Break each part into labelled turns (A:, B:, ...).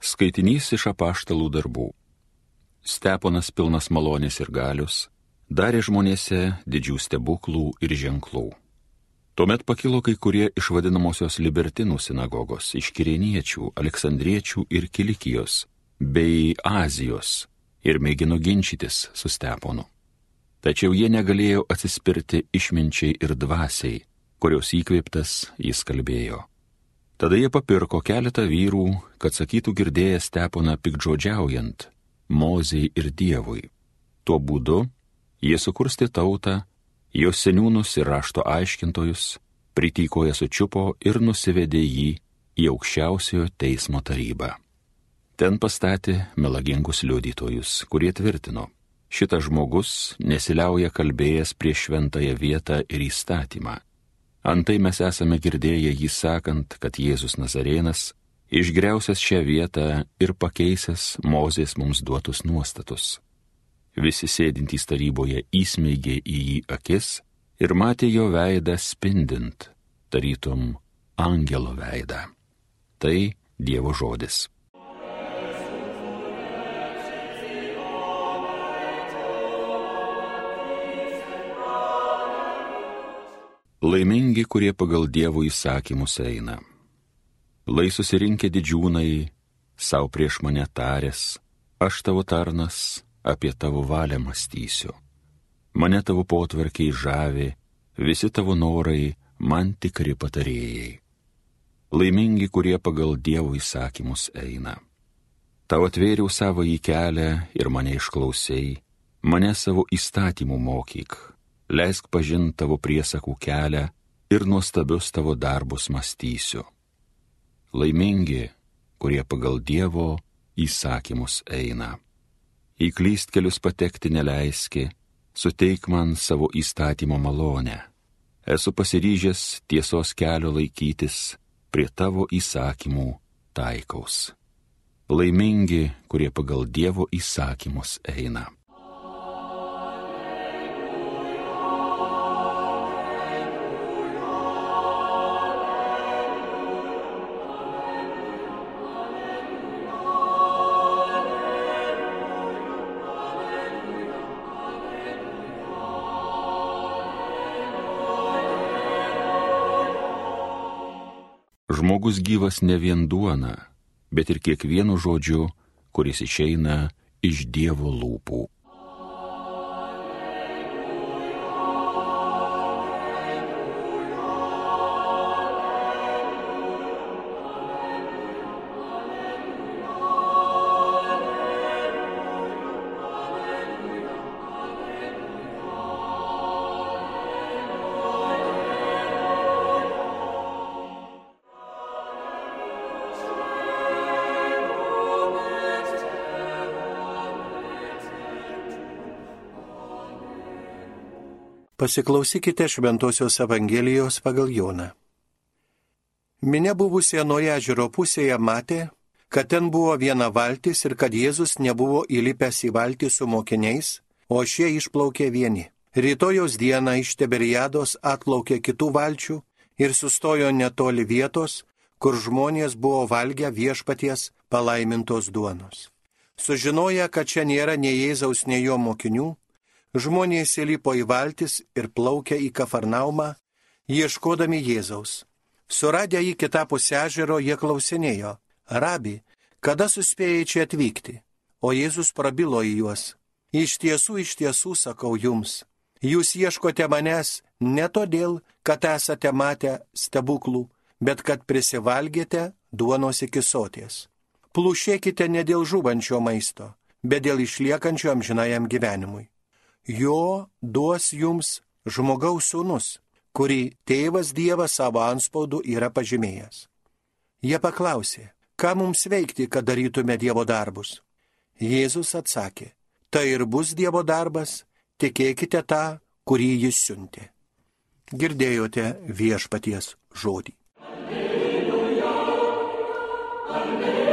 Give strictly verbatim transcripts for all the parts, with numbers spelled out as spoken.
A: Skaitinys iš apaštalų darbų. Steponas pilnas malonės ir galios darė žmonėse didžių stebuklų ir ženklų. Tuomet pakilo kai kurie iš vadinamosios libertinų sinagogos, iš Kirėniečių, Aleksandriečių ir Kilikijos, bei Azijos, ir mėgino ginčytis su Steponu. Tačiau jie negalėjo atsispirti išminčiai ir dvasiai, kurios įkvėptas jis kalbėjo. Tada jie papirko keletą vyrų, kad sakytų girdėję Steponą piktžodžiaujant Mozei ir Dievui. Tuo būdu jie sukurstė tautą, jos seniūnus ir rašto aiškintojus, pritykoje sučiupo ir nusivedė jį į aukščiausiojo teismo tarybą. Ten pastatė melagingus liudytojus, kurie tvirtino, šitas žmogus nesiliauja kalbėjęs prieš šventąją vietą ir įstatymą. Antai mes esame girdėję jį sakant, kad Jėzus Nazarėnas išgriausias šią vietą ir pakeisęs Mozės mums duotus nuostatus. Visi sėdintys taryboje įsmeigė į jį akis ir matė jo veidą spindint, tarytum angelo veidą. Tai Dievo žodis. Laimingi, kurie pagal Dievo įsakymus eina. Lai susirinkę didžiūnai, savo prieš mane tarės, aš tavo tarnas, apie tavo valią mąstysiu. Mane tavo potvarkiai žavi, visi tavo norai man tikri patarėjai. Laimingi, kurie pagal Dievo įsakymus eina. Tau atvėriau savo į kelią ir mane išklausei, mane savo įstatymų mokyk. Leisk pažint tavo priesakų kelią ir nuostabius tavo darbus mąstysiu. Laimingi, kurie pagal Dievo įsakymus eina. Į klystkelius patekti neleiski, suteik man savo įstatymo malonę. Esu pasiryžęs tiesos kelio laikytis, prie tavo įsakymų taikaus. Laimingi, kurie pagal Dievo įsakymus eina. Žmogus gyvas ne vien duona, bet ir kiekvienu žodžiu, kuris išeina iš Dievo lūpų.
B: Pasiklausykite Šventosios Evangelijos pagal Joną. Minia buvusi anoje ežero pusėje matė, kad ten buvo viena valtis ir kad Jėzus nebuvo įlipęs į valtį su mokiniais, o šie išplaukė vieni. Rytojaus dieną iš Tiberiados atplaukė kitų valčių ir sustojo netoli vietos, kur žmonės buvo valgę viešpaties palaimintos duonos. Sužinoję, kad čia nėra nei Jėzaus, nei jo mokinių, žmonės įlipo į valtis ir plaukė į Kafarnaumą, ieškodami Jėzaus. Suradę jį kitapus ežero, jie klausinėjo, rabi, kada suspėjai čia atvykti? O Jėzus prabilo į juos. Iš tiesų, iš tiesų, sakau jums, jūs ieškote manęs ne todėl, kad esate matę stebuklų, bet kad prisivalgėte duonos iki soties. Plušėkite ne dėl žūvančio maisto, bet dėl išliekančio amžinajam gyvenimui. Jo duos jums žmogaus sūnus, kurį tėvas Dievas savo antspaudu yra pažymėjęs. Jie paklausė, ką mums veikti, kad darytume Dievo darbus? Jėzus atsakė, tai ir bus Dievo darbas, tikėkite tą, kurį jis siuntė. Girdėjote viešpaties žodį.
C: Alleluja, alleluja.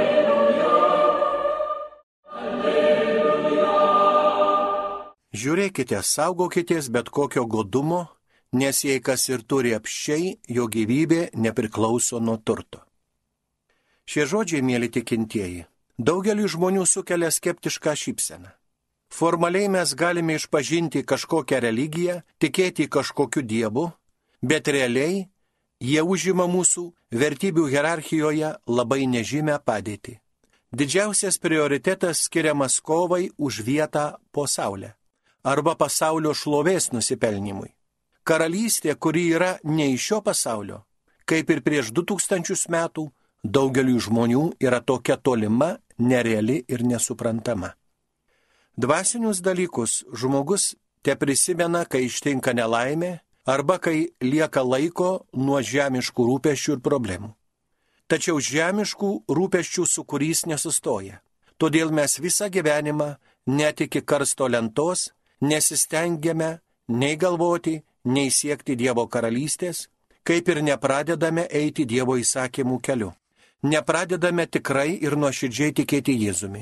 B: Žiūrėkite, saugokitės bet kokio godumo, nes jei kas ir turi apsčiai, jo gyvybė nepriklauso nuo turto. Šie žodžiai, mėly tikintieji, daugeliu žmonių sukelia skeptišką šypseną. Formaliai mes galime išpažinti kažkokią religiją, tikėti kažkokiu dievu, bet realiai jie užima mūsų vertybių hierarchijoje labai nežymę padėtį. Didžiausias prioritetas skiriamas kovai už vietą po saulę arba pasaulio šlovės nusipelnimui. Karalystė, kuri yra ne iš šio pasaulio, kaip ir prieš du tūkstančius metų, daugeliu žmonių yra tokia tolima, nereali ir nesuprantama. Dvasinius dalykus žmogus te prisimena, kai ištinka nelaimė arba kai lieka laiko nuo žemiškų rūpesčių ir problemų. Tačiau žemiškų rūpesčių sūkurys nesustoja. Todėl mes visą gyvenimą net iki karsto lentos nesistengiame nei galvoti, nei siekti Dievo karalystės, kaip ir nepradedame eiti Dievo įsakymų keliu. Nepradedame tikrai ir nuoširdžiai tikėti Jėzumi.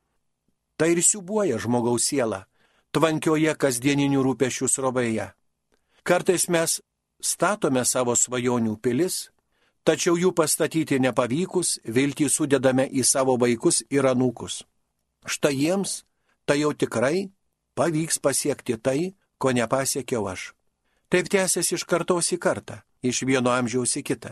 B: Tai ir siūbuoja žmogaus sielą, tvankioje kasdieninių rūpesčių srovėje. Kartais mes statome savo svajonių pilis, tačiau jų pastatyti nepavykus, viltį sudedame į savo vaikus ir anūkus. Štai jiems tai jau tikrai pavyks pasiekti tai, ko nepasiekiau aš. Taip tęsiasi iš kartos į kartą, iš vieno amžiaus į kitą.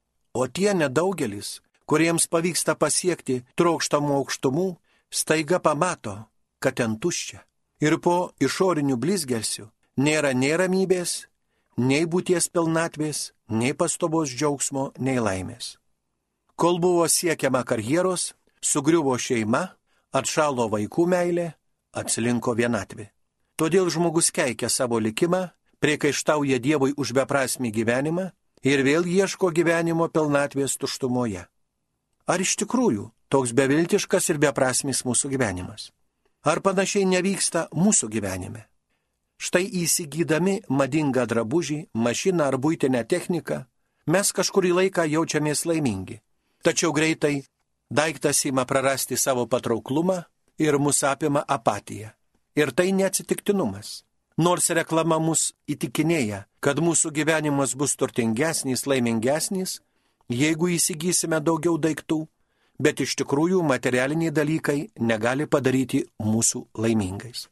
B: O tie nedaugelis, kuriems pavyksta pasiekti trokštamų aukštumų, staiga pamato, kad ten tuščia. Ir po išorinių blizgelsių nėra nei ramybės, nei būties pilnatvės, nei pastovos džiaugsmo, nei laimės. Kol buvo siekiama karjeros, sugriuvo šeima, atšalo vaikų meilė, atsilinko vienatvė. Todėl žmogus keikia savo likimą, priekaištauja Dievui už beprasmį gyvenimą ir vėl ieško gyvenimo pilnatvės tuštumoje. Ar iš tikrųjų toks beviltiškas ir beprasmis mūsų gyvenimas? Ar panašiai nevyksta mūsų gyvenime? Štai įsigydami madingą drabužį, mašiną ar buitinę techniką, mes kažkurį laiką jaučiamės laimingi. Tačiau greitai daiktas ima prarasti savo patrauklumą ir mus apima apatija. Ir tai neatsitiktinumas. Nors reklama mus įtikinėja, kad mūsų gyvenimas bus turtingesnis, laimingesnis, jeigu įsigysime daugiau daiktų, bet iš tikrųjų materialiniai dalykai negali padaryti mūsų laimingais.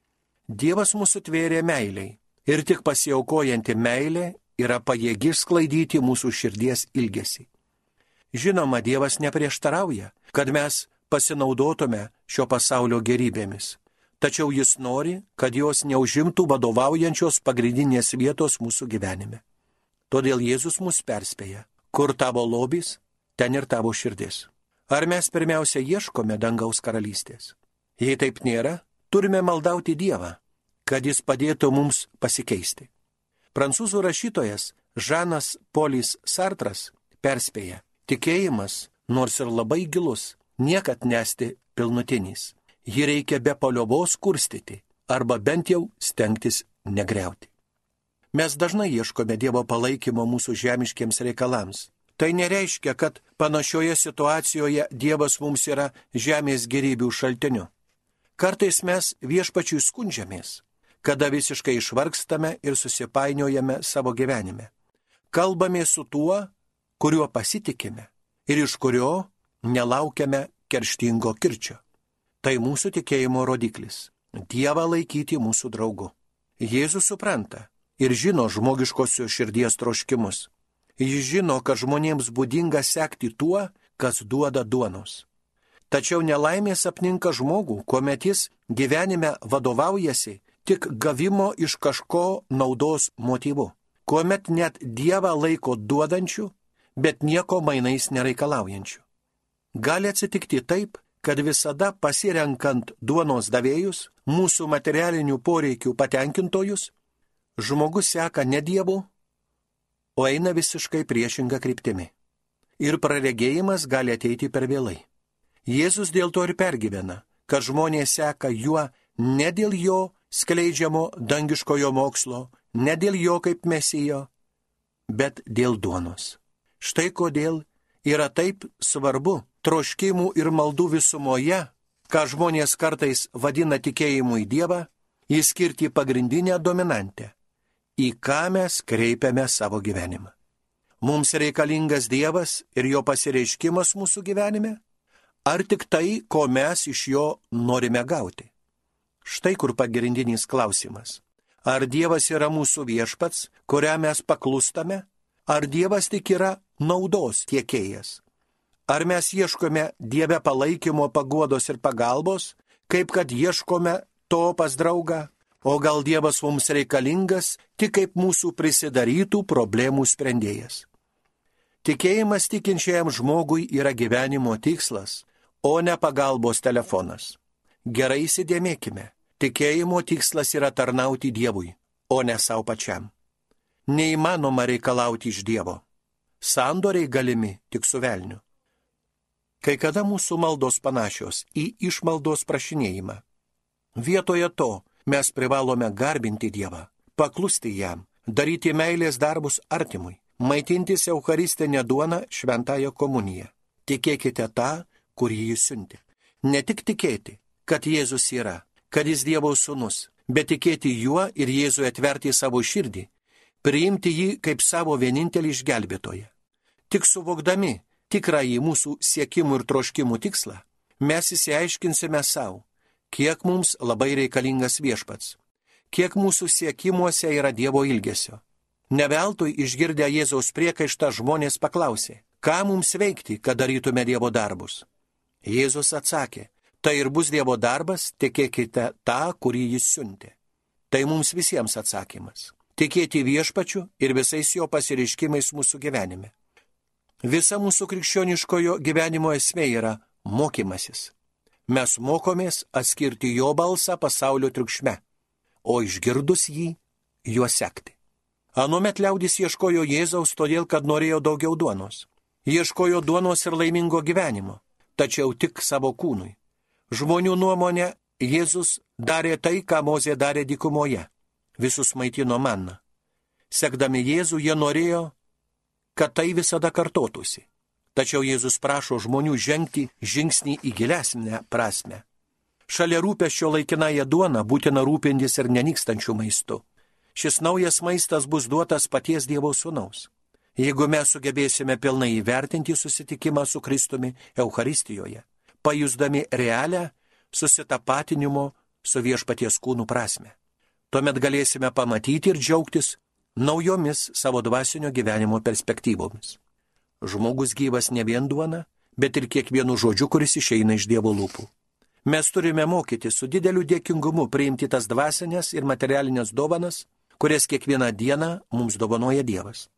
B: Dievas mūsų tvėrė meiliai ir tik pasiaukojanti meilė yra pajėgi išsklaidyti mūsų širdies ilgesį. Žinoma, Dievas neprieštarauja, kad mes pasinaudotume šio pasaulio gerybėmis, tačiau jis nori, kad jos neužimtų vadovaujančios pagrindinės vietos mūsų gyvenime. Todėl Jėzus mus perspėja, kur tavo lobis, ten ir tavo širdis. Ar mes pirmiausia ieškome dangaus karalystės? Jei taip nėra, turime maldauti Dievą, kad jis padėtų mums pasikeisti. Prancūzų rašytojas Žanas Polis Sartras perspėja, tikėjimas, nors ir labai gilus, niekad nesti pilnutinis. Jį reikia be paliovos kurstyti, arba bent jau stengtis negriauti. Mes dažnai ieškome Dievo palaikymo mūsų žemiškiems reikalams. Tai nereiškia, kad panašioje situacijoje Dievas mums yra žemės gėrybių šaltiniu. Kartais mes viešpačiui skundžiamės, kada visiškai išvargstame ir susipainiojame savo gyvenime. Kalbame su tuo, kuriuo pasitikime ir iš kurio nelaukiame kerštingo kirčio. Tai mūsų tikėjimo rodiklis – Dievą laikyti mūsų draugu. Jėzus supranta ir žino žmogiškosios širdies troškimus. Jis žino, kad žmonėms būdinga sekti tuo, kas duoda duonos. Tačiau nelaimės apninka žmogų, kuomet jis gyvenime vadovaujasi tik gavimo iš kažko naudos motyvu, kuomet net Dievą laiko duodančių, bet nieko mainais nereikalaujančių. Gali atsitikti taip, kad visada pasirenkant duonos davėjus, mūsų materialinių poreikių patenkintojus, žmogus seka ne Dievu, o eina visiškai priešinga kryptimi. Ir praregėjimas gali ateiti per vėlai. Jėzus dėl to ir pergyvena, kad žmonės seka juo ne dėl jo skleidžiamo dangiškojo mokslo, ne dėl jo kaip mesijo, bet dėl duonos. Štai kodėl yra taip svarbu troškimų ir maldų visumoje, ką žmonės kartais vadina tikėjimu į Dievą, įskirti pagrindinę dominantę, į ką mes kreipiame savo gyvenimą. Mums reikalingas Dievas ir jo pasireiškimas mūsų gyvenime, ar tik tai, ko mes iš jo norime gauti? Štai kur pagrindinis klausimas. Ar Dievas yra mūsų viešpats, kuriam mes paklustame, ar Dievas tik yra naudos tiekėjas? Ar mes ieškome Dieve palaikymo, paguodos ir pagalbos, kaip kad ieškome to pas draugą, o gal Dievas mums reikalingas tik kaip mūsų prisidarytų problemų sprendėjas? Tikėjimas tikinčiajam žmogui yra gyvenimo tikslas, o ne pagalbos telefonas. Gerai įsidėmėkime, tikėjimo tikslas yra tarnauti Dievui, o ne savo pačiam. Neįmanoma reikalauti iš Dievo. Sandoriai galimi tik su velniu. Kai kada mūsų maldos panašios į išmaldos prašinėjimą. Vietoje to mes privalome garbinti Dievą, paklusti jam, daryti meilės darbus artimui, maitintis eucharistinę duoną šventąją komuniją. Tikėkite tą, kurį jis siuntė. Ne tik tikėti, kad Jėzus yra, kad jis Dievo sūnus, bet tikėti juo ir Jėzui atverti savo širdį, priimti jį kaip savo vienintelį išgelbėtoją. Tik suvokdami tikrąjį mūsų siekimų ir troškimų tikslą, mes įsiaiškinsime savo, kiek mums labai reikalingas viešpats, kiek mūsų siekimuose yra Dievo ilgesio. Neveltui išgirdę Jėzaus priekaištą žmonės paklausė, ką mums veikti, kad darytume Dievo darbus. Jėzus atsakė, tai ir bus Dievo darbas, tikėkite tą, kurį jis siuntė. Tai mums visiems atsakymas. Tikėti viešpačiu ir visais jo pasireiškimais mūsų gyvenime. Visa mūsų krikščioniškojo gyvenimo esmė yra mokymasis. Mes mokomės atskirti jo balsą pasaulio triukšme, o išgirdus jį, juo sekti. Anuomet liaudis ieškojo Jėzaus todėl, kad norėjo daugiau duonos. Ieškojo duonos ir laimingo gyvenimo, tačiau tik savo kūnui. Žmonių nuomonė, Jėzus darė tai, ką Mozė darė dykumoje. Visus maitino manna. Sekdami Jėzų, jie norėjo, kad tai visada kartotųsi. Tačiau Jėzus prašo žmonių žengti žingsnį į gilesnę prasmę. Šalia rūpesčio laikinąją duoną būtina rūpintis ir nenykstančių maistu. Šis naujas maistas bus duotas paties Dievo sūnaus. Jeigu mes sugebėsime pilnai įvertinti susitikimą su Kristumi Eucharistijoje, pajusdami realią susitapatinimo su viešpaties kūnų prasme, tuomet galėsime pamatyti ir džiaugtis naujomis savo dvasinio gyvenimo perspektyvomis. Žmogus gyvas ne vien duona, bet ir kiekvienu žodžiu, kuris išeina iš Dievo lūpų. Mes turime mokyti su dideliu dėkingumu priimti tas dvasinės ir materialinės dovanas, kurias kiekvieną dieną mums dovanoja Dievas.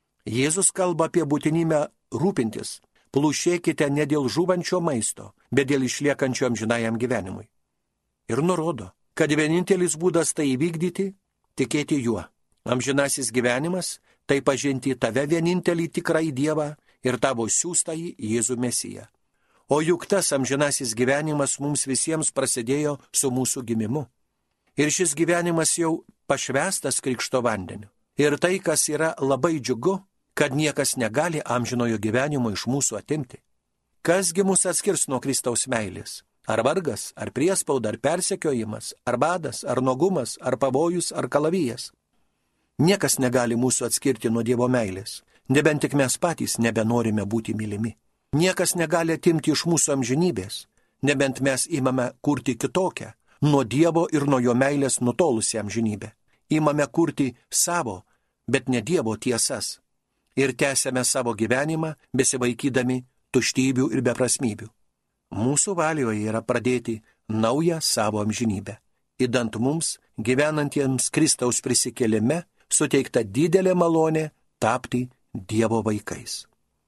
B: Jėzus kalba apie būtinybę rūpintis. Plušėkite ne dėl žūvančio maisto, bet dėl išliekančio amžinajam gyvenimui. Ir nurodo, kad vienintelis būdas tai įvykdyti – tikėti juo. Amžinasis gyvenimas – tai pažinti tave vienintelį tikrąjį Dievą ir tavo siųstąjį Jėzų Mesiją. O juk tas amžinasis gyvenimas mums visiems prasidėjo su mūsų gimimu. Ir šis gyvenimas jau pašvęstas krikšto vandeniu. Ir tai, kas yra labai džiugu, kad niekas negali amžinojo gyvenimo iš mūsų atimti. Kasgi mus atskirs nuo Kristaus meilės? Ar vargas, ar priespauda, ar persekiojimas, ar badas, ar nuogumas, ar pavojus, ar kalavijas? Niekas negali mūsų atskirti nuo Dievo meilės, nebent tik mes patys nebenorime būti mylimi. Niekas negali atimti iš mūsų amžinybės, nebent mes imame kurti kitokią, nuo Dievo ir nuo jo meilės nutolusią amžinybę. Imame kurti savo, bet ne Dievo tiesas. Ir tęsiame savo gyvenimą, besivaikydami tuštybių ir beprasmybių. Mūsų valioje yra pradėti naują savo amžinybę. Idant mums, gyvenantiems Kristaus prisikėlime, suteikta didelė malonė tapti Dievo vaikais.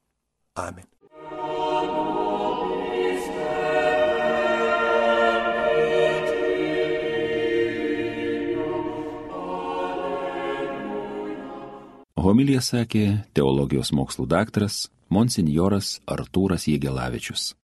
B: Amen.
A: Homiliją sakė teologijos mokslų daktaras monsinjoras Artūras Jegelavičius.